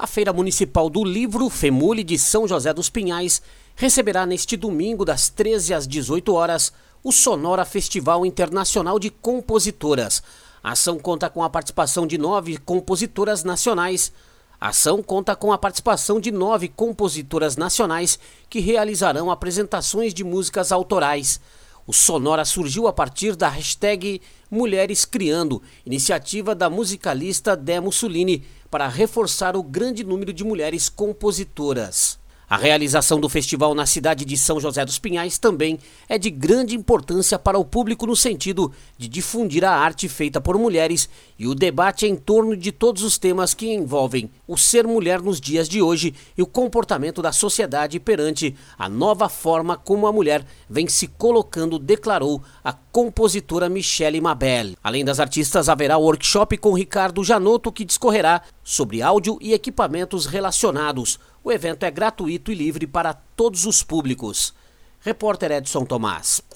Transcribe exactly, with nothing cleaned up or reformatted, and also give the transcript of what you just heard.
A Feira Municipal do Livro, FEMULI, de São José dos Pinhais, receberá neste domingo, das treze às dezoito horas, o Sonora Festival Internacional de Compositoras. A ação conta com a participação de nove compositoras nacionais. A ação conta com a participação de nove compositoras nacionais que realizarão apresentações de músicas autorais. O Sonora surgiu a partir da hashtag Mulheres Criando, iniciativa da musicalista Dé Mussolini, para reforçar o grande número de mulheres compositoras. A realização do festival na cidade de São José dos Pinhais também é de grande importância para o público no sentido de difundir a arte feita por mulheres e o debate em torno de todos os temas que envolvem o ser mulher nos dias de hoje e o comportamento da sociedade perante a nova forma como a mulher vem se colocando, declarou a compositora Michele Mabel. Além das artistas, haverá workshop com Ricardo Janotto, que discorrerá sobre áudio e equipamentos relacionados. O evento é gratuito e livre para todos os públicos. Repórter Edson Tomás.